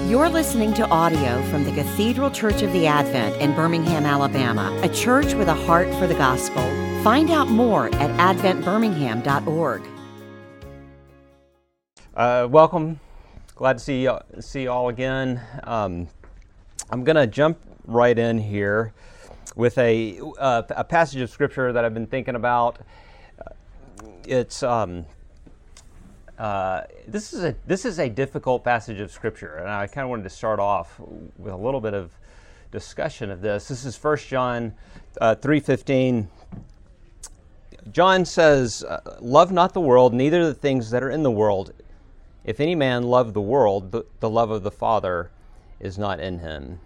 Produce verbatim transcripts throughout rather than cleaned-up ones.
You're listening to audio from the Cathedral Church of the Advent in Birmingham, Alabama, a church with a heart for the gospel. Find out more at advent birmingham dot org. Uh, welcome. Glad to see you, see you all again. Um, I'm going to jump right in here with a uh, a passage of scripture that I've been thinking about. It's um, uh, this is a this is a difficult passage of scripture, and I kind of wanted to start off with a little bit of discussion of this. This is First John uh, three fifteen. John says, "Love not the world, neither the things that are in the world. If any man love the world, the, the love of the Father is not in him."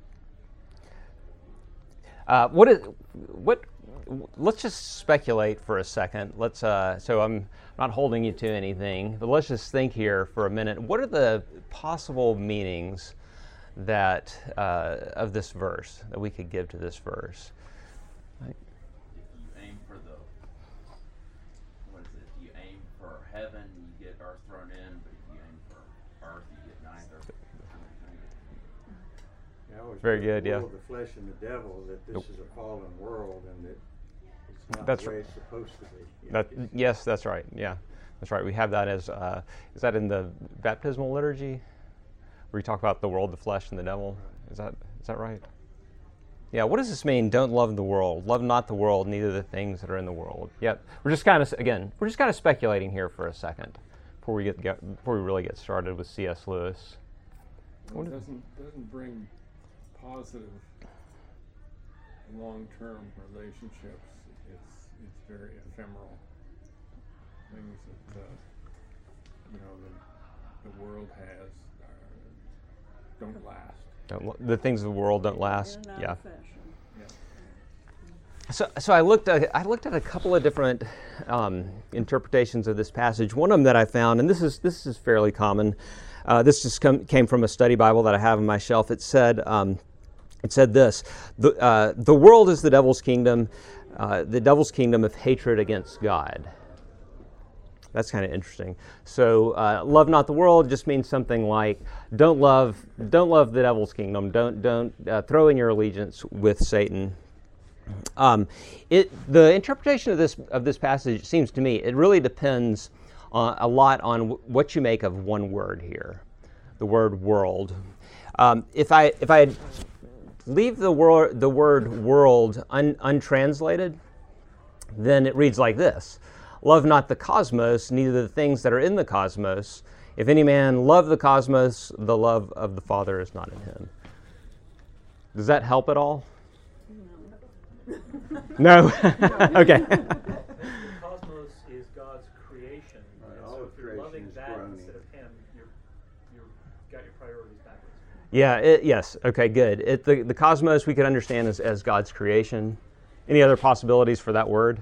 Uh, what is what? Let's just speculate for a second. Let's. Uh, so I'm not holding you to anything, but let's just think here for a minute. What are the possible meanings that uh, of this verse that we could give to this verse? If you aim for the what is it? If you aim for heaven, you get earth thrown in. But if you aim for earth, you get neither. Yeah, Very good, yeah. The flesh and the devil, that this is a fallen world and that it's not That's the way right. it's supposed to be. Yeah. That, yes, that's right. Yeah, that's right. We have that as, uh, is that in the baptismal liturgy? Where you talk about the world, the flesh, and the devil? Is that is that right? Yeah, what does this mean? Don't love the world. Love not the world, neither the things that are in the world. Yeah, we're just kind of, again, we're just kind of speculating here for a second before we get, get before we really get started with C S Lewis. Well, it doesn't, doesn't bring positive long-term relationships. It's it's very ephemeral. Things that uh, you know the the world has uh, don't last. Don't, the things of the world don't last. Yeah. Yeah. So, so I looked at I looked at a couple of different um, interpretations of this passage. One of them that I found, and this is this is fairly common. Uh, this just come, came from a study Bible that I have on my shelf. It said um, it said this: the uh, the world is the devil's kingdom, uh, the devil's kingdom of hatred against God. That's kind of interesting. So, uh, love not the world just means something like don't love don't love the devil's kingdom. Don't don't uh, throw in your allegiance with Satan. Um, it the interpretation of this of this passage seems to me it really depends on, a lot on w- what you make of one word here, the word world. Um, if I if I leave the word the word world un, untranslated, then it reads like this: love not the cosmos, neither the things that are in the cosmos. If any man love the cosmos, the love of the Father is not in him. Does that help at all? No? Okay. The cosmos is God's creation. Right, And all so of if you're creation loving is that groaning. instead of Him, you're you're got your priorities backwards. Yeah, it, yes. Okay, good. It, the, the cosmos we could understand as, as God's creation. Any other possibilities for that word?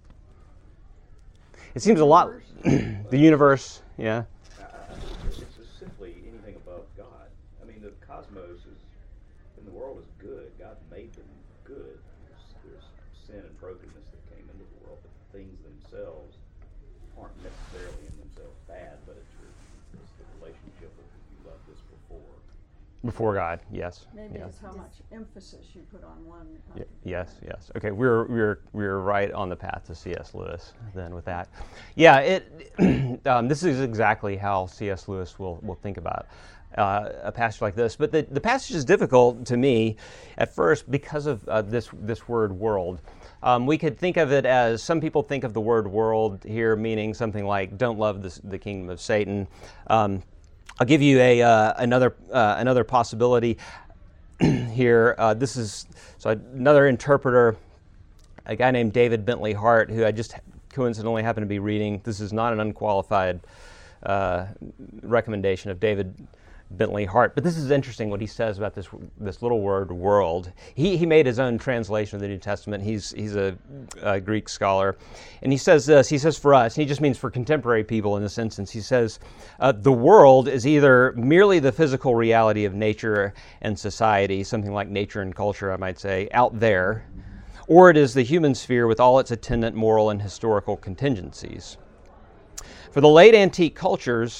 It seems a lot... the universe, yeah. Uh, it's just simply anything above God. I mean, the cosmos is, and the world is good. God made them good. There's, there's sin and brokenness that came into the world, but the things themselves aren't necessarily in themselves bad, but it's, your, it's the relationship of you loved this before. Before God, yes. Maybe yes. it's how much emphasis you put on one. Y- yes, yes. Okay, we're we're we're right on the path to C S Lewis then with that. Yeah, it. um, this is exactly how C S Lewis will will think about uh, a passage like this. But the, the passage is difficult to me at first because of uh, this this word world. Um, we could think of it as some people think of the word world here meaning something like don't love this, the kingdom of Satan. Um, I'll give you a uh, another uh, another possibility here. Uh, this is so another interpreter, a guy named David Bentley Hart, who I just coincidentally happened to be reading. This is not an unqualified uh, recommendation of David Bentley Hart, but this is interesting what he says about this this little word world. He he made his own translation of the New Testament. He's he's a, a Greek scholar, and he says this. He says for us, and he just means for contemporary people in this instance. He says uh, the world is either merely the physical reality of nature and society, something like nature and culture, I might say, out there, or it is the human sphere with all its attendant moral and historical contingencies. For the late antique cultures,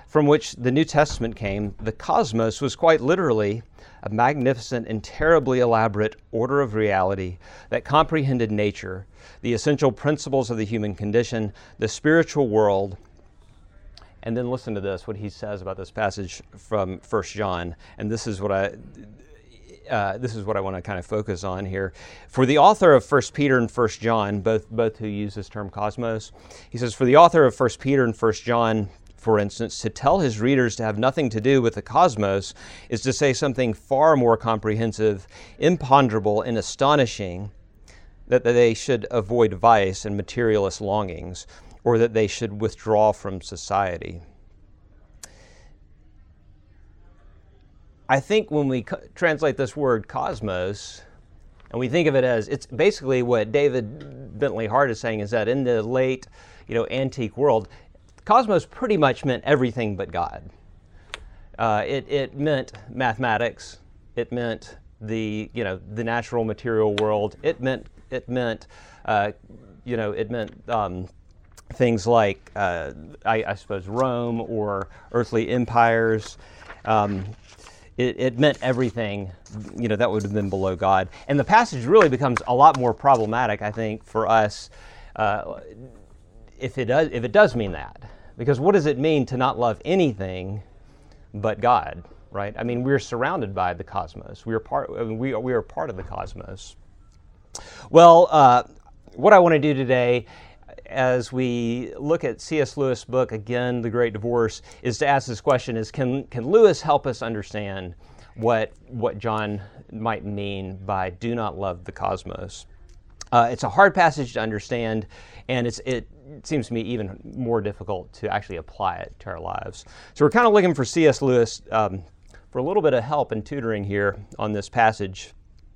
from which the New Testament came, the cosmos was quite literally a magnificent and terribly elaborate order of reality that comprehended nature, the essential principles of the human condition, the spiritual world. And then listen to this, what he says about this passage from First John. And this is what I uh, this is what I want to kind of focus on here. For the author of First Peter and First John, both both who use this term cosmos, he says, for the author of First Peter and First John, for instance, to tell his readers to have nothing to do with the cosmos is to say something far more comprehensive, imponderable, and astonishing, that they should avoid vice and materialist longings, or that they should withdraw from society. I think when we co- translate this word cosmos, and we think of it as, it's basically what David Bentley Hart is saying is that in the late, you know, antique world, cosmos pretty much meant everything but God. Uh, it, it meant mathematics. It meant the, you know, the natural material world. It meant, it meant, uh, you know, it meant um, things like, uh, I, I suppose, Rome or earthly empires. Um, it, it meant everything, you know, that would have been below God. And the passage really becomes a lot more problematic, I think, for us uh, if it does, if it does mean that. Because what does it mean to not love anything but God, right? I mean, we're surrounded by the cosmos. We are part, I mean, we are, we are part of the cosmos. Well, uh, what I want to do today, as we look at C S Lewis' book, again, The Great Divorce, is to ask this question, is can, can Lewis help us understand what, what John might mean by do not love the cosmos? Uh, it's a hard passage to understand, and it's, it seems to me even more difficult to actually apply it to our lives. So we're kind of looking for C S Lewis um, for a little bit of help and tutoring here on this passage.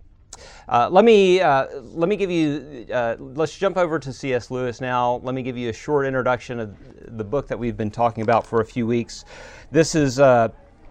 Uh, let me uh, let me give you, uh, let's jump over to C S Lewis now. Let me give you a short introduction of the book that we've been talking about for a few weeks. This is uh,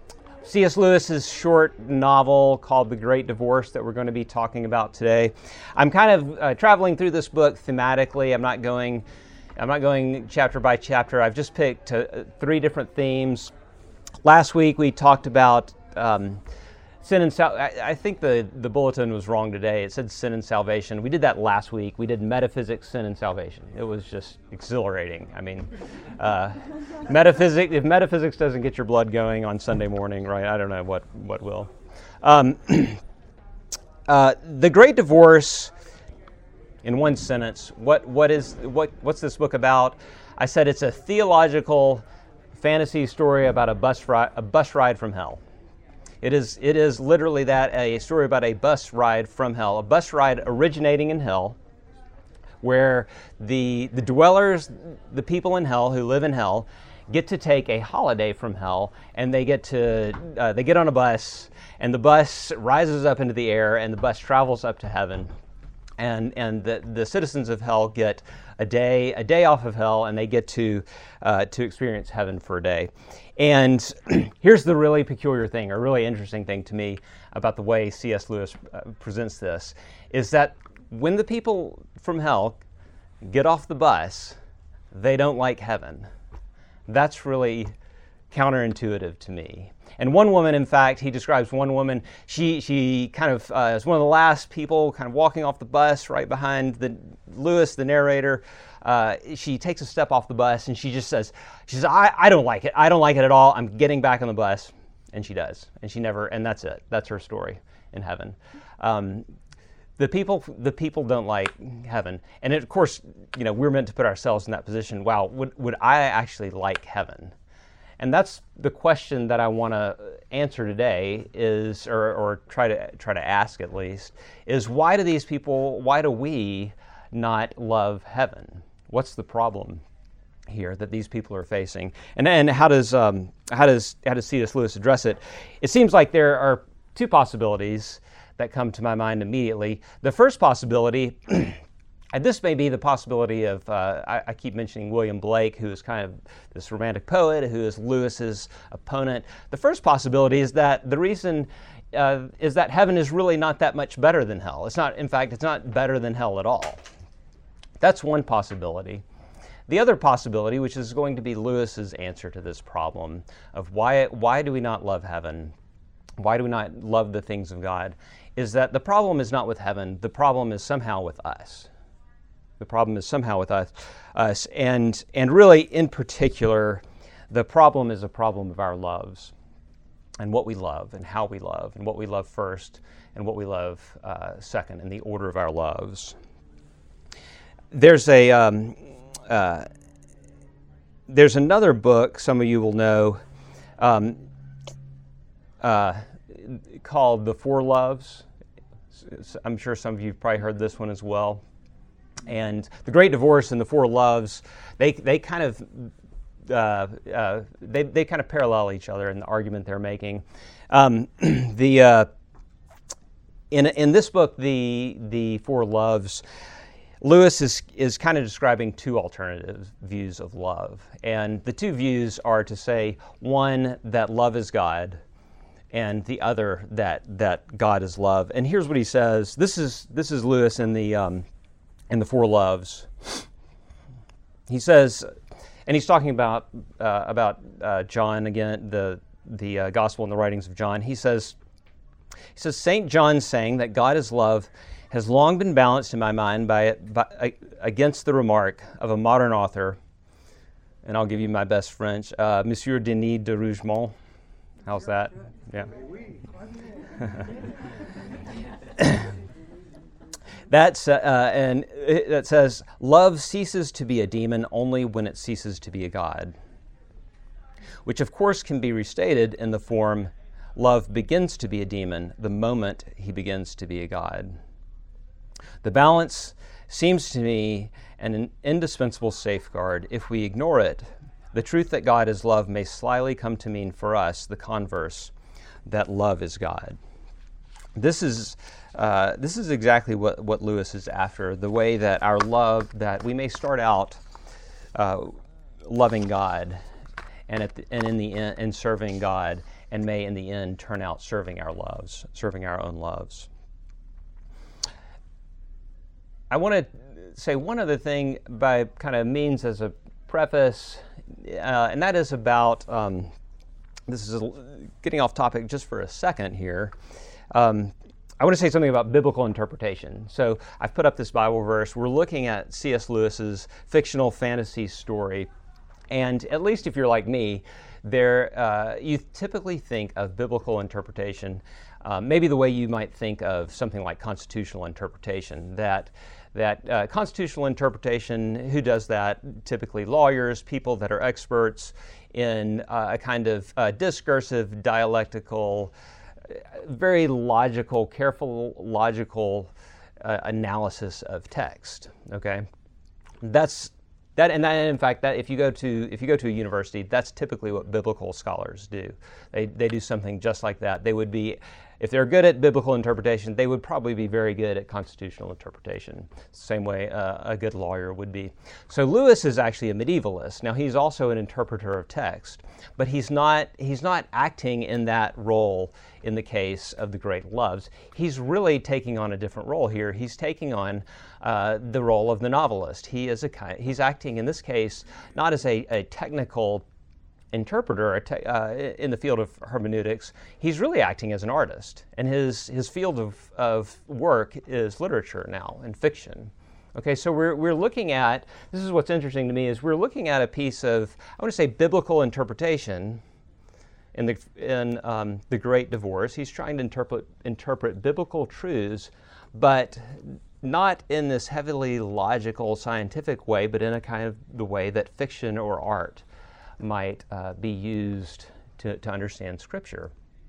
C S Lewis's short novel called The Great Divorce that we're going to be talking about today. I'm kind of uh, traveling through this book thematically. I'm not going I'm not going chapter by chapter. I've just picked uh, three different themes. Last week we talked about um, sin and sal- I, I think the, the bulletin was wrong today. It said sin and salvation. We did that last week. We did metaphysics, sin, and salvation. It was just exhilarating. I mean, uh, metaphysics. If metaphysics doesn't get your blood going on Sunday morning, right? I don't know what what will. Um, uh, the Great Divorce. In one sentence, what what is what what's this book about? I said it's a theological fantasy story about a bus ride, a bus ride from hell. It is it is literally that, a story about a bus ride from hell, a bus ride originating in hell, where the the dwellers, the people in hell who live in hell, get to take a holiday from hell, and they get to uh, they get on a bus, and the bus rises up into the air, and the bus travels up to heaven. And and the, the citizens of hell get a day a day off of hell, and they get to uh, to experience heaven for a day. And here's the really peculiar thing, or really interesting thing to me about the way C S Lewis uh, presents this, is that when the people from hell get off the bus, they don't like heaven. That's really counterintuitive to me. And one woman, in fact, he describes one woman, she she kind of uh, is one of the last people kind of walking off the bus right behind the Lewis, the narrator. Uh, she takes a step off the bus and she just says, she says, I, I don't like it. I don't like it at all. I'm getting back on the bus. And she does. And she never, and that's it. That's her story in heaven. Um, the people the people don't like heaven. And it, of course, you know, we're meant to put ourselves in that position. Wow, would, would I actually like heaven? And that's the question that I want to answer today, is, or, or try to try to ask at least, is why do these people, why do we not love heaven? What's the problem here that these people are facing? And then how does um, how does how does C S Lewis address it? It seems like there are two possibilities that come to my mind immediately. The first possibility. And this may be the possibility of, uh, I, I keep mentioning William Blake, who is kind of this romantic poet, who is Lewis's opponent. The first possibility is that the reason uh, is that heaven is really not that much better than hell. It's not, in fact, it's not better than hell at all. That's one possibility. the other possibility, which is going to be Lewis's answer to this problem of why why do we not love heaven? Why do we not love the things of God? Is that the problem is not with heaven. The problem is somehow with us. The problem is somehow with us. us. And, and really, in particular, the problem is a problem of our loves and what we love and how we love and what we love first and what we love uh, second in the order of our loves. There's a um, uh, there's another book some of you will know um, uh, called The Four Loves. I'm sure some of you have probably heard this one as well. And The Great Divorce and The Four Loves, they they kind of uh, uh, they they kind of parallel each other in the argument they're making. Um, the uh, in in this book, the the Four Loves, Lewis is is kind of describing two alternative views of love, and the two views are to say, one, that love is God, and the other, that that God is love. And here's what he says. This is this is Lewis in the um, in the Four Loves. He says, and he's talking about uh, about uh, John again, the the uh, Gospel and the writings of John. He says, he says Saint John saying that God is love has long been balanced in my mind by, by against the remark of a modern author, and I'll give you my best French, uh, Monsieur Denis de Rougemont. How's that? Yeah. That's uh, and it, that says, love ceases to be a demon only when it ceases to be a god, which of course can be restated in the form, love begins to be a demon the moment he begins to be a god. The balance seems to me an indispensable safeguard. If we ignore it, the truth that God is love may slyly come to mean for us the converse, that love is God. This is uh, this is exactly what, what Lewis is after, the way that our love, that we may start out uh, loving God and, at the, and in the end, and serving God, and may in the end turn out serving our loves, serving our own loves. I want to say one other thing by kind of means as a preface, uh, and that is about, um, this is getting off topic just for a second here. Um, I want to say something about biblical interpretation. So I've put up this Bible verse. We're looking at C S Lewis's fictional fantasy story, and at least if you're like me, there uh, you typically think of biblical interpretation uh, maybe the way you might think of something like constitutional interpretation, that That uh, constitutional interpretation, who does that? Typically lawyers, people that are experts in uh, a kind of uh, discursive, dialectical, very logical, careful, logical uh, analysis of text. Okay, that's that, and that, in fact, that if you go to if you go to a university, that's typically what biblical scholars do. They they do something just like that. They would be. If they're good at biblical interpretation, they would probably be very good at constitutional interpretation, same way uh, a good lawyer would be. So Lewis is actually a medievalist. Now he's also an interpreter of text, but he's not he's not acting in that role in the case of the Great Loves. He's really taking on a different role here. He's taking on uh, the role of the novelist. He is a he's acting in this case not as a, a technical interpreter uh, in the field of hermeneutics. He's really acting as an artist, and his his field of, of work is literature now and fiction. Okay, so we're we're looking at, this is what's interesting to me, is we're looking at a piece of, I want to say, biblical interpretation in the in um, the Great Divorce. He's trying to interpret interpret biblical truths, but not in this heavily logical, scientific way, but in a kind of the way that fiction or art might uh, be used to, to understand Scripture.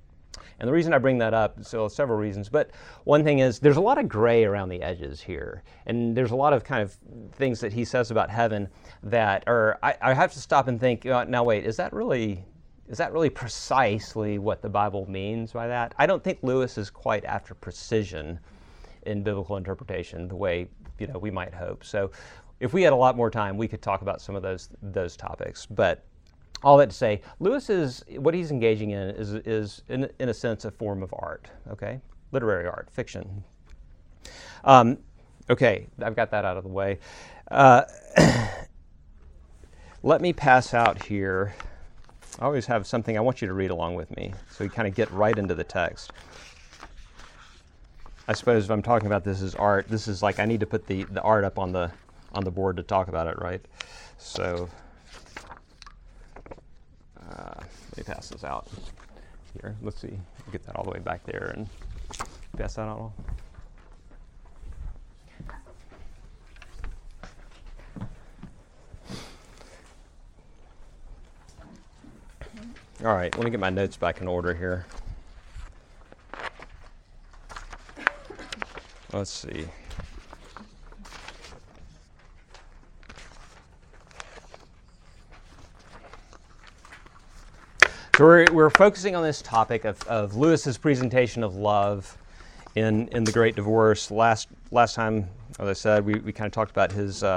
And the reason I bring that up, so several reasons, but one thing is there's a lot of gray around the edges here, and there's a lot of kind of things that he says about heaven that are, I, I have to stop and think, uh, now wait, is that really is that really precisely what the Bible means by that? I don't think Lewis is quite after precision in biblical interpretation the way, you know, we might hope. So if we had a lot more time, we could talk about some of those those topics, but all that to say, Lewis is, what he's engaging in is, is in, in a sense, a form of art, okay? Literary art, fiction. Um, okay, I've got that out of the way. Uh, let me pass out here. I always have something I want you to read along with me, so you kind of get right into the text. I suppose if I'm talking about this as art, this is like I need to put the, the art up on the on the board to talk about it, right? So uh, let me pass this out here. Let's see, get that all the way back there and pass that out all. All right, let me get my notes back in order here. Let's see. So we're, we're focusing on this topic of, of Lewis's presentation of love in, in The Great Divorce. Last last time, as I said, we, we kind of talked about his uh,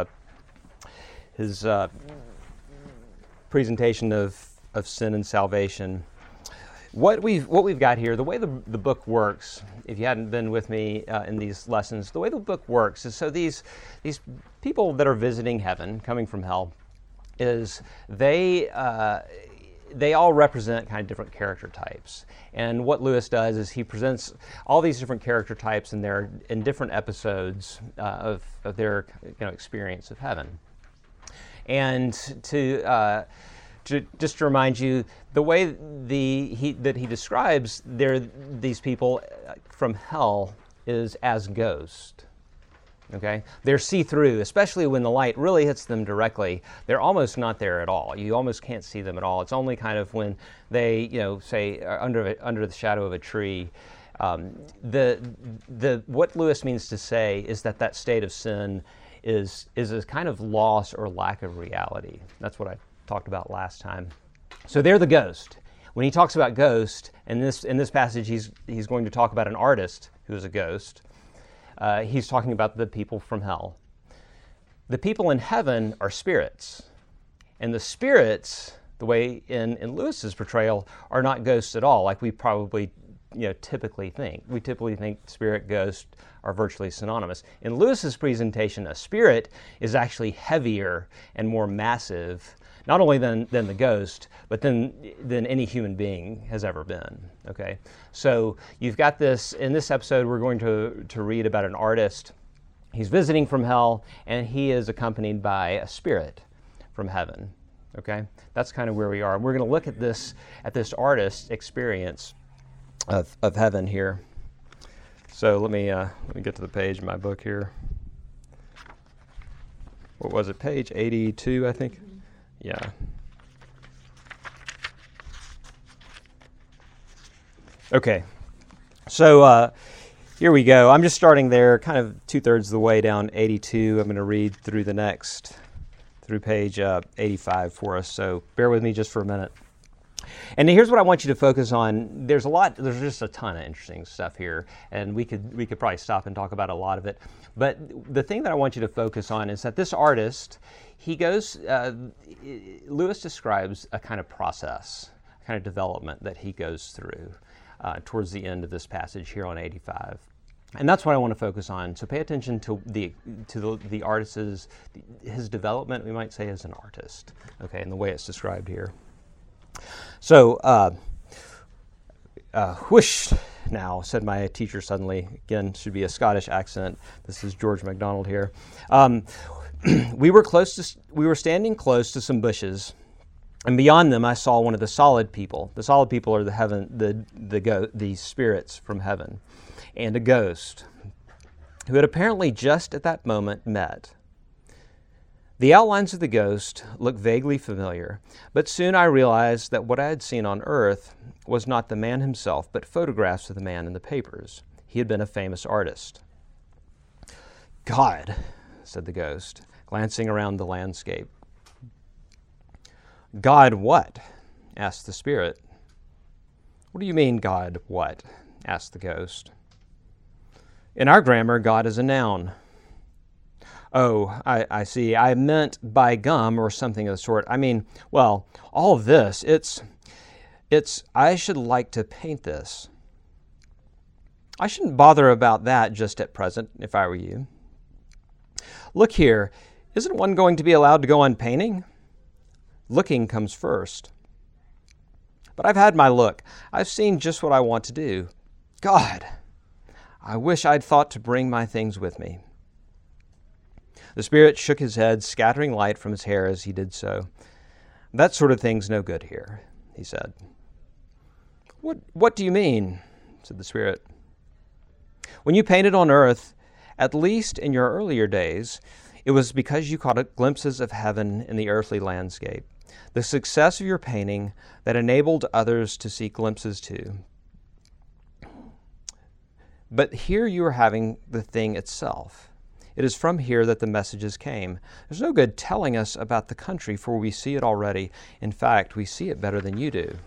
his uh, presentation of of sin and salvation. What we've what we've got here, the way the the book works, if you hadn't been with me uh, in these lessons, the way the book works is so these these people that are visiting heaven, coming from hell, is they uh, they all represent kind of different character types. And what Lewis does is he presents all these different character types in their in different episodes uh, of of their you know experience of heaven. And to uh, To, just to remind you, the way the he, that he describes their, these people from hell is as ghosts. Okay, they're see-through, especially when the light really hits them directly. They're almost not there at all. You almost can't see them at all. It's only kind of when they, you know, say are under under the shadow of a tree. Um, the the what Lewis means to say is that that state of sin is is a kind of loss or lack of reality. That's what I talked about last time. So they're the ghost. When he talks about ghost, in this in this passage, he's he's going to talk about an artist who is a ghost. Uh, he's talking about the people from hell. The people in heaven are spirits, and the spirits, the way in in Lewis's portrayal, are not ghosts at all, like we probably you know typically think. We typically think spirit, ghost are virtually synonymous. In Lewis's presentation, a spirit is actually heavier and more massive, not only than, than the ghost, but than, than any human being has ever been, okay? So you've got this, in this episode, we're going to, to read about an artist. He's visiting from hell, and he is accompanied by a spirit from heaven, okay? That's kind of where we are. We're going to look at this, at this artist's experience of, of heaven here. So let me, uh, let me get to the page in my book here. What was it, page eighty-two, I think? Yeah. Okay. So uh, here we go. I'm just starting there, kind of two-thirds of the way down eighty-two. I'm going to read through the next, through page uh, eighty-five for us. So bear with me just for a minute. And here's what I want you to focus on. There's a lot, there's just a ton of interesting stuff here, and we could we could probably stop and talk about a lot of it. But the thing that I want you to focus on is that this artist, he goes, uh, Lewis describes a kind of process, a kind of development that he goes through uh, towards the end of this passage here on eighty-five. And that's what I want to focus on. So pay attention to the to the, the artist's, his development, we might say, as an artist, okay, and the way it's described here. So, uh, uh, whoosh now, said my teacher suddenly. Again, should be a Scottish accent. This is George MacDonald here. Um, we were close to, we were standing close to some bushes, and beyond them I saw one of the solid people. The solid people are the heaven, the the go, the spirits from heaven, and a ghost, who had apparently just at that moment met. The outlines of the ghost looked vaguely familiar, but soon I realized that what I had seen on earth was not the man himself, but photographs of the man in the papers. He had been a famous artist. God, said the ghost, glancing around the landscape. God what? Asked the spirit. What do you mean, God what? Asked the ghost. In our grammar, God is a noun. Oh, I, I see. I meant by gum or something of the sort. I mean, well, all of this, it's, it's, I should like to paint this. I shouldn't bother about that just at present, if I were you. Look here, isn't one going to be allowed to go on painting? Looking comes first. But I've had my look. I've seen just what I want to do. God, I wish I'd thought to bring my things with me." The Spirit shook his head, scattering light from his hair as he did so. "That sort of thing's no good here," he said. What, what do you mean?" said the Spirit. "When you painted on earth, at least in your earlier days, it was because you caught glimpses of heaven in the earthly landscape. The success of your painting that enabled others to see glimpses too. But here you are having the thing itself. It is from here that the messages came. There's no good telling us about the country, for we see it already. In fact, we see it better than you do."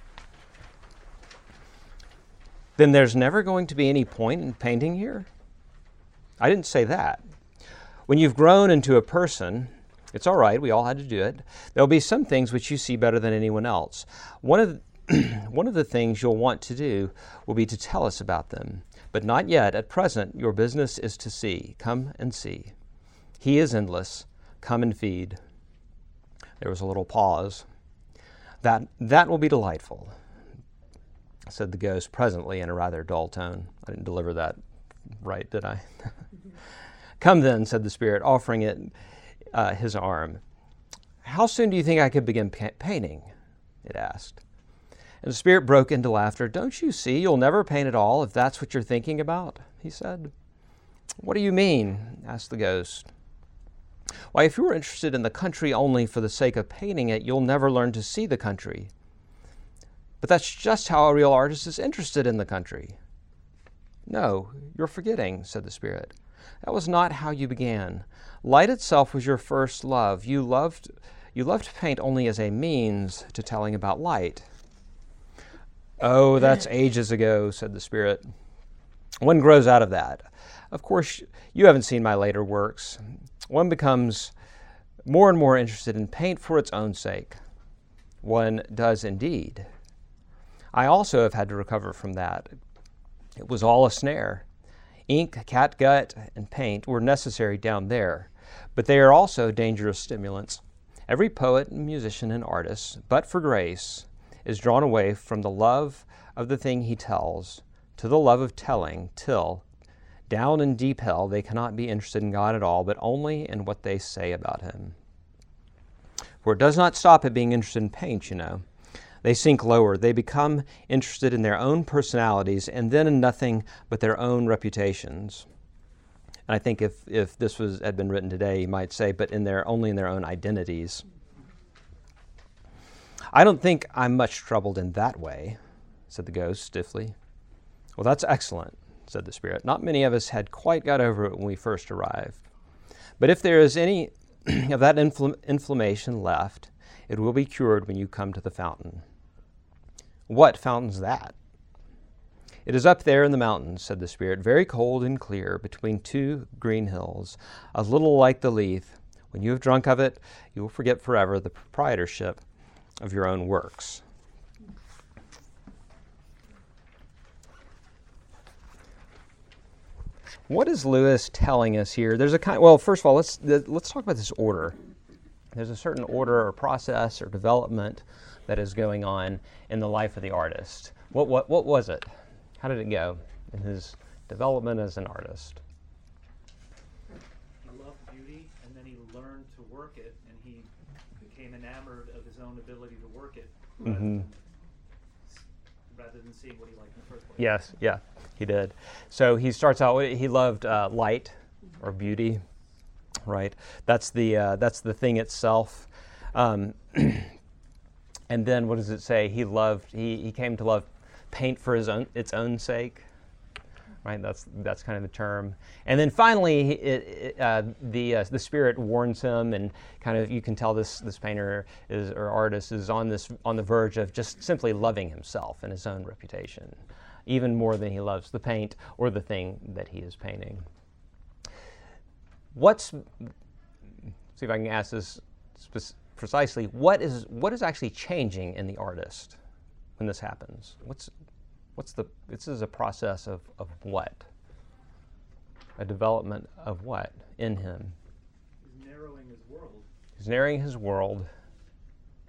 "Then there's never going to be any point in painting here?" "I didn't say that. When you've grown into a person, it's all right, we all had to do it. There'll be some things which you see better than anyone else. One of the, one of the things you'll want to do will be to tell us about them. But not yet. At present, your business is to see. Come and see. He is endless. Come and feed." There was a little pause. That, that will be delightful," said the ghost presently in a rather dull tone. I didn't deliver that right, did I? "Come then," said the Spirit, offering it uh, his arm. "How soon do you think I could begin pa- painting?" it asked. And the Spirit broke into laughter. "Don't you see you'll never paint at all if that's what you're thinking about?" he said. "What do you mean?" asked the ghost. "Why, if you were interested in the country only for the sake of painting it, you'll never learn to see the country." "But that's just how a real artist is interested in the country." "No, you're forgetting," said the Spirit. "That was not how you began. Light itself was your first love. You loved, you loved to paint only as a means to telling about light." "Oh, that's ages ago," said the Spirit. "One grows out of that. Of course, you haven't seen my later works. One becomes more and more interested in paint for its own sake. One does indeed. I also have had to recover from that. It was all a snare. Ink, catgut, and paint were necessary down there, but they are also dangerous stimulants. Every poet and musician and artist, but for grace, is drawn away from the love of the thing he tells to the love of telling, till, down in deep hell, they cannot be interested in God at all, but only in what they say about him. For it does not stop at being interested in paint, you know. They sink lower. They become interested in their own personalities and then in nothing but their own reputations." And I think if, if this was had been written today, you might say, but in their only in their own identities. "I don't think I'm much troubled in that way," said the ghost stiffly. "Well, that's excellent," said the Spirit. "Not many of us had quite got over it when we first arrived. But if there is any of that infl- inflammation left, it will be cured when you come to the fountain." "What fountain's that?" "It is up there in the mountains," said the Spirit, "very cold and clear, between two green hills, a little like the Lethe. When you have drunk of it, you will forget forever the proprietorship of your own works." What is Lewis telling us here? There's a kind. Well, first of all, let's let's talk about this order. There's a certain order or process or development that is going on in the life of the artist. What what what was it? How did it go in his development as an artist? He loved beauty, and then he learned to work it, and he became enamored of his own ability to work it, rather, Mm-hmm. than, rather than seeing what he liked in the first place. Yes, yeah, he did. So he starts out. He loved uh, light or beauty, right? That's the uh, that's the thing itself. Um, and then what does it say? He loved. He, he came to love paint for his own its own sake, right? That's that's kind of the term. And then finally, it, it, uh, the uh, the Spirit warns him, and kind of you can tell this this painter is or artist is on this on the verge of just simply loving himself and his own reputation, even more than he loves the paint or the thing that he is painting. What's see if I can ask this spe- precisely. What is what is actually changing in the artist when this happens? What's what's the this is a process of, of what? A development of what in him? He's narrowing his world. He's narrowing his world.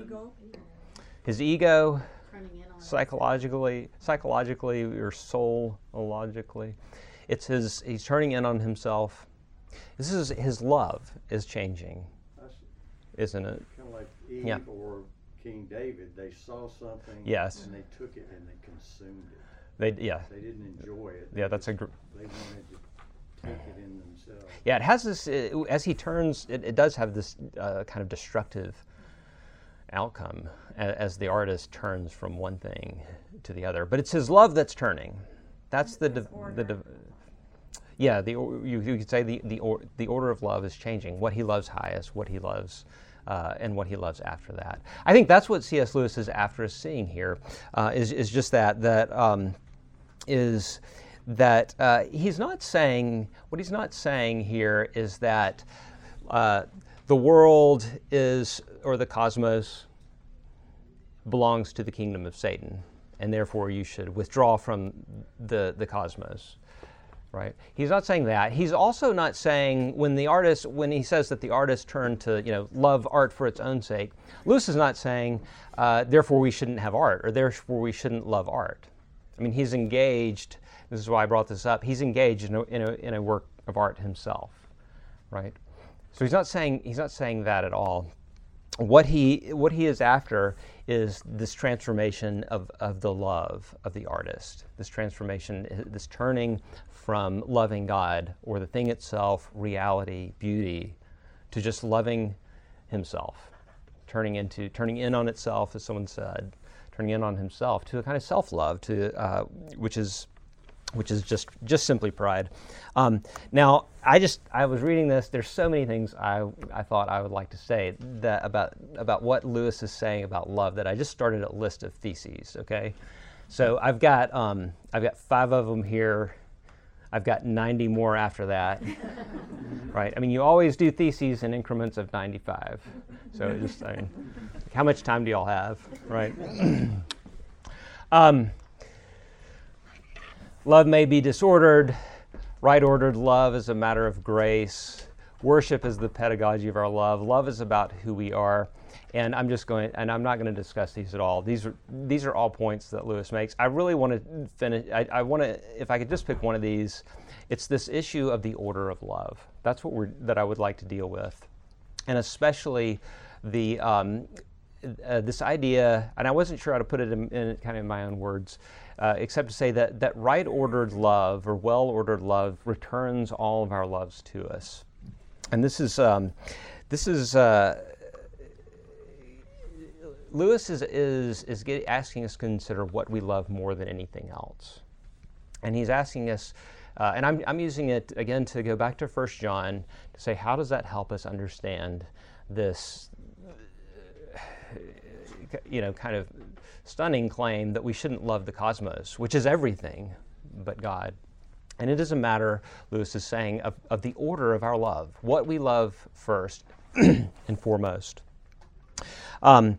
Ego? His ego, Turning in on psychologically, psychologically or soul-logically. It's his, he's turning in on himself. This is his love is changing, That's isn't it? kind of like Eve Yeah. or King David. They saw something Yes. and they took it and they consumed it. They, yeah, They didn't enjoy it. yeah, that's a, gr- They wanted to take it in themselves. yeah, it has this, uh, as he turns, it, it does have this uh, kind of destructive outcome as, as the artist turns from one thing to the other. But it's his love that's turning. That's the, div- the, div- yeah, the, or- you, you could say the, the, or, the order of love is changing. What he loves highest, what he loves, uh, and what he loves after that. I think that's what C S. Lewis is after us seeing here, uh, is, is just that, that um, is that uh, he's not saying, what he's not saying here is that uh, the world is, or the cosmos belongs to the kingdom of Satan, and therefore you should withdraw from the, the cosmos, right? He's not saying that. He's also not saying when the artist, when he says that the artist turned to, you know, love art for its own sake, Lewis is not saying, uh, therefore we shouldn't have art, or therefore we shouldn't love art. I mean, he's engaged, this is why I brought this up, he's engaged in a, in a, in a work of art himself, right? So he's not saying, he's not saying that at all. What he, what he is after is this transformation of, of the love of the artist, this transformation, this turning from loving God or the thing itself, reality, beauty, to just loving himself, turning into, turning in on itself, as someone said, turning in on himself to a kind of self-love, to uh, which is which is just just simply pride. Um, now, I just I was reading this. There's so many things I I thought I would like to say that about about what Lewis is saying about love that I just started a list of theses. Okay, so I've got um, I've got five of them here. I've got ninety more after that. Right? I mean, you always do theses in increments of ninety-five. So it just I mean, how much time do y'all have? Right? um, Love may be disordered. Right-ordered love is a matter of grace. Worship is the pedagogy of our love. Love is about who we are. And I'm just going, and I'm not going to discuss these at all. These are these are all points that Lewis makes. I really want to finish. I, I want to, if I could just pick one of these, it's this issue of the order of love. That's what we're that I would like to deal with, and especially the um, uh, this idea. And I wasn't sure how to put it in, in kind of in my own words. Uh, except to say that, that right-ordered love or well-ordered love returns all of our loves to us. And this is, um, this is uh, Lewis is, is, is get, asking us to consider what we love more than anything else. And he's asking us, uh, and I'm, I'm using it again to go back to First John to say, how does that help us understand this, you know, kind of stunning claim that we shouldn't love the cosmos, which is everything but God. And it is a matter, Lewis is saying, of, of the order of our love, what we love first and foremost. Um,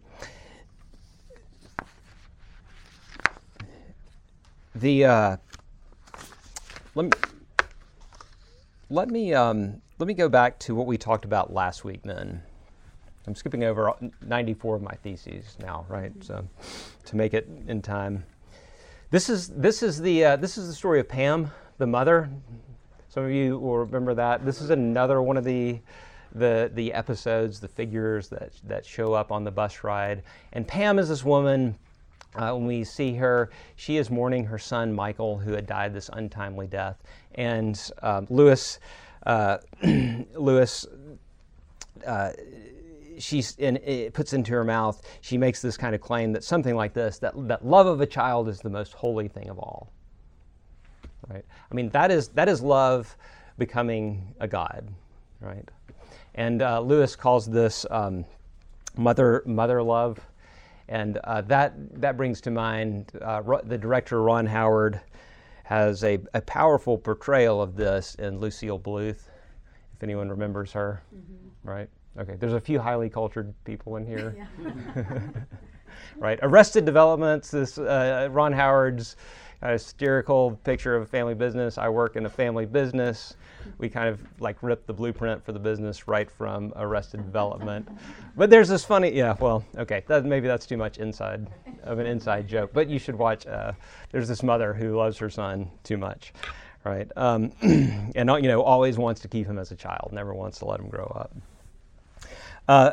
the uh, let me let me um, let me go back to what we talked about last week. Then I'm skipping over ninety-four of my theses now, right? So to make it in time, this is this is the uh, this is the story of Pam, the mother. Some of you will remember that. This is another one of the the the episodes, the figures that that show up on the bus ride. And Pam is this woman. Uh, when we see her, she is mourning her son Michael, who had died this untimely death. And um, Lewis, uh, Lewis, uh, she's and it puts into her mouth. She makes this kind of claim that something like this: that that love of a child is the most holy thing of all. Right? I mean, that is that is love becoming a god, right? And uh, Lewis calls this um, mother mother love. And uh, that that brings to mind uh, the director Ron Howard has a, a powerful portrayal of this in Lucille Bluth, if anyone remembers her, mm-hmm. Right? Okay, there's a few highly cultured people in here. Yeah. Right, Arrested Development, this uh, Ron Howard's kind of satirical picture of a family business. I work in a family business. We kind of like ripped the blueprint for the business right from Arrested Development. But there's this funny, yeah, well, okay, that, maybe that's too much inside of an inside joke. But you should watch, uh, there's this mother who loves her son too much, right? Um, and, you know, always wants to keep him as a child, never wants to let him grow up. Uh,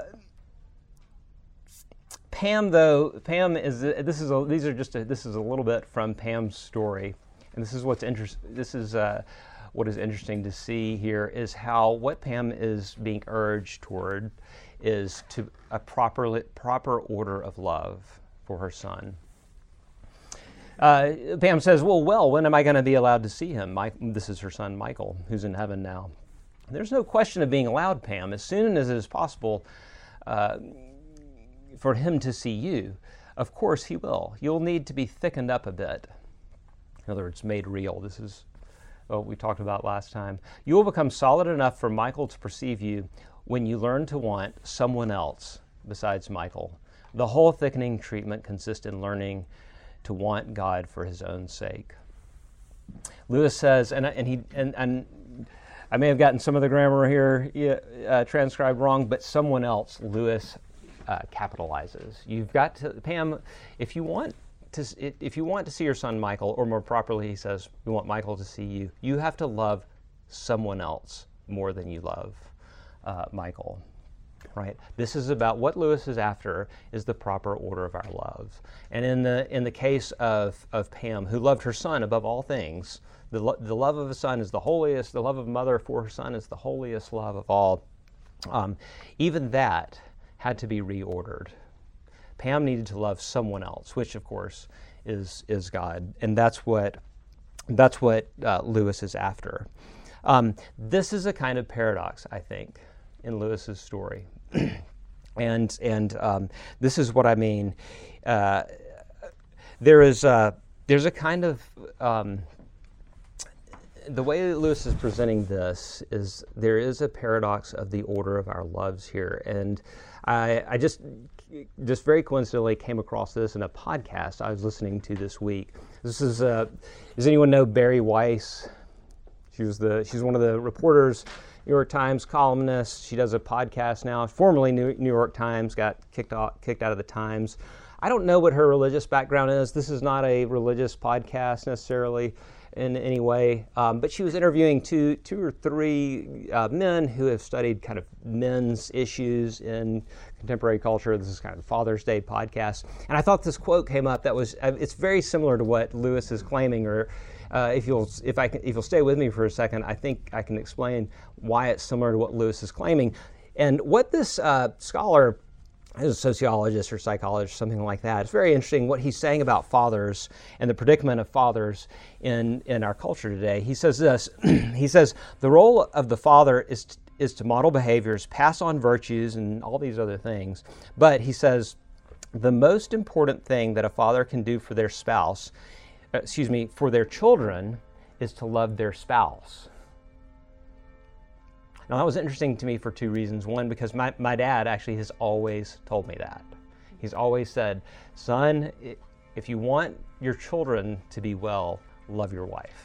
Pam, though, Pam is, this is, a, these are just, a, this is a little bit from Pam's story. And this is what's interesting, this is, uh, what is interesting to see here is how what Pam is being urged toward is to a proper, proper order of love for her son. Uh, Pam says, well, well, when am I going to be allowed to see him? Mike, this is her son, Michael, who's in heaven now. There's no question of being allowed, Pam. As soon as it is possible uh, for him to see you, of course he will. You'll need to be thickened up a bit. In other words, made real. This is what we talked about last time. You will become solid enough for Michael to perceive you when you learn to want someone else besides Michael. The whole thickening treatment consists in learning to want God for his own sake. Lewis says, and, and he and, and I may have gotten some of the grammar here uh, transcribed wrong, but someone else, Lewis uh, capitalizes. You've got to, Pam, if you want to, if you want to see your son Michael, or more properly, he says, you want Michael to see you, you have to love someone else more than you love uh, Michael. Right. This is about what Lewis is after is the proper order of our love. And in the in the case of, of Pam, who loved her son above all things, the lo- the love of a son is the holiest. The love of a mother for her son is the holiest love of all. Um, even that had to be reordered. Pam needed to love someone else, which of course is is God, and that's what that's what uh, Lewis is after. Um, this is a kind of paradox, I think, in Lewis's story. and and um, this is what I mean. Uh, there is a, there's a kind of, um, the way that Lewis is presenting this is there is a paradox of the order of our loves here. And I, I just, just very coincidentally came across this in a podcast I was listening to this week. This is, uh, does anyone know Bari Weiss? She was the, she's one of the reporters, New York Times columnist. She does a podcast now. Formerly New, New York Times, got kicked out, kicked out of the Times. I don't know what her religious background is. This is not a religious podcast necessarily in any way. Um, but she was interviewing two, two or three uh, men who have studied kind of men's issues in contemporary culture. This is kind of a Father's Day podcast. And I thought this quote came up that was, uh, it's very similar to what Lewis is claiming, or Uh, if you'll if I can, if you'll stay with me for a second, I think I can explain why it's similar to what Lewis is claiming. And what this uh, scholar, is a sociologist or psychologist, something like that, it's very interesting what he's saying about fathers and the predicament of fathers in, in our culture today. He says this, he says, the role of the father is to, is to model behaviors, pass on virtues, and all these other things. But he says, the most important thing that a father can do for their spouse excuse me, for their children is to love their spouse. Now that was interesting to me for two reasons. One, because my, my dad actually has always told me that. He's always said, son, if you want your children to be well, love your wife.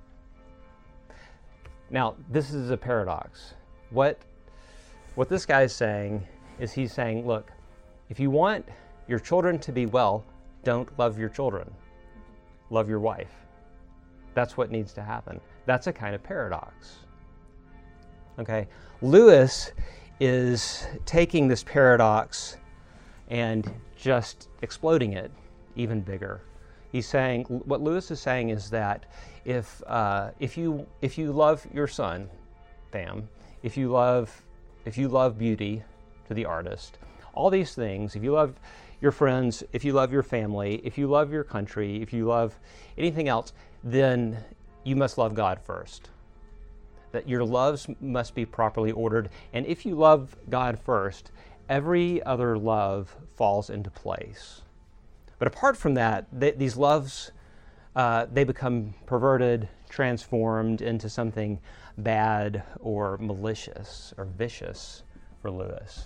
Now, this is a paradox. What, what this guy is saying is he's saying, look, if you want your children to be well, don't love your children. Love your wife. That's what needs to happen. That's a kind of paradox. Okay, Lewis is taking this paradox and just exploding it even bigger. He's saying, what Lewis is saying is that if uh, if you if you love your son, Pam, if you love if you love beauty to the artist, all these things, if you love your friends, if you love your family, if you love your country, if you love anything else, then you must love God first. That your loves must be properly ordered. And if you love God first, every other love falls into place. But apart from that, th- these loves, uh, they become perverted, transformed into something bad or malicious or vicious for Lewis.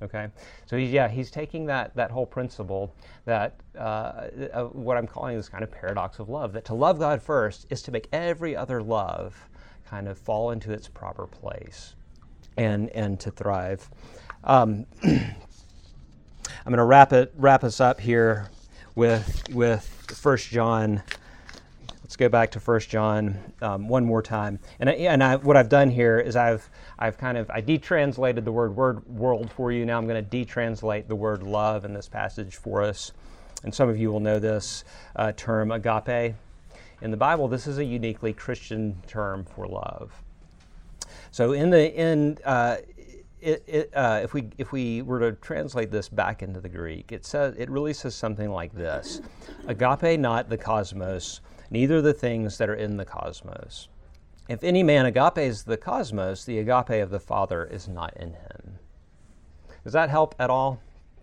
Okay, so he's, yeah, he's taking that that whole principle that uh, uh, what I'm calling this kind of paradox of love, that to love God first is to make every other love kind of fall into its proper place and and to thrive. Um, I'm going to wrap it wrap us up here with with First John. Let's go back to First John um, one more time. And I, and I, what I've done here is I've I've kind of I detranslated the word word world for you. Now I'm going to detranslate the word love in this passage for us. And some of you will know this uh, term agape. In the Bible, this is a uniquely Christian term for love. So in the in uh, it, it, uh, if we if we were to translate this back into the Greek, it says it really says something like this: agape, not the cosmos, neither the things that are in the cosmos. If any man agapes the cosmos, the agape of the Father is not in him. Does that help at all?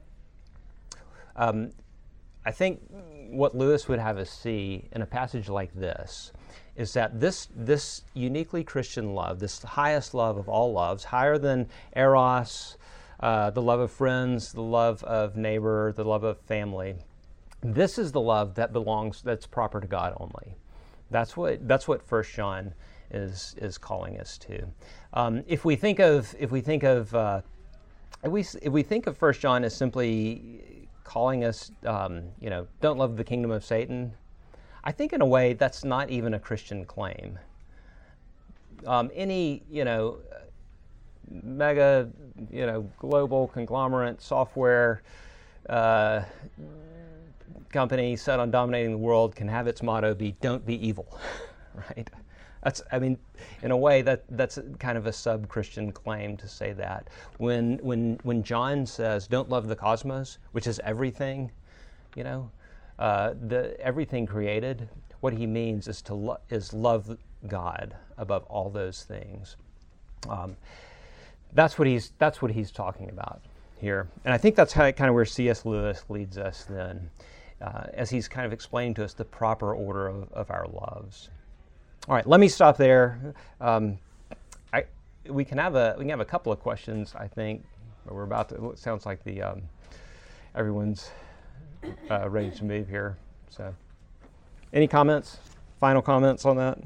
Um, I think what Lewis would have us see in a passage like this is that this this uniquely Christian love, this highest love of all loves, higher than eros, uh, the love of friends, the love of neighbor, the love of family, this is the love that belongs, that's proper to God only. That's what that's what First John is is calling us to. Um, if we think of if we think of uh, if we if we think of First John as simply calling us, um, you know, don't love the kingdom of Satan, I think in a way that's not even a Christian claim. Um, any you know mega you know global conglomerate software Uh, company set on dominating the world can have its motto be "Don't be evil," right? That's, I mean, in a way that that's kind of a sub-Christian claim to say that. When when when John says "Don't love the cosmos," which is everything, you know, uh, the everything created, what he means is to lo- is love God above all those things. Um, that's what he's that's what he's talking about here, and I think that's how, kind of where C S Lewis leads us then. Uh, as he's kind of explaining to us the proper order of, of our loves. All right, let me stop there. Um, I, we can have a we can have a couple of questions, I think. But we're about to. It sounds like the um, everyone's uh, ready to move here. So, any comments? Final comments on that?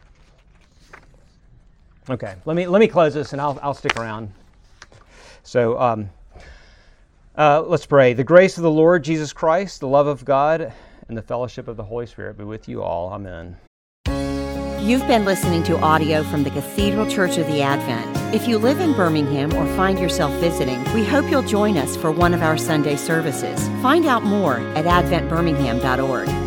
Okay, let me let me close this, and I'll I'll stick around. So. Um, Uh, let's pray. The grace of the Lord Jesus Christ, the love of God, and the fellowship of the Holy Spirit be with you all. Amen. You've been listening to audio from the Cathedral Church of the Advent. If you live in Birmingham or find yourself visiting, we hope you'll join us for one of our Sunday services. Find out more at advent birmingham dot org.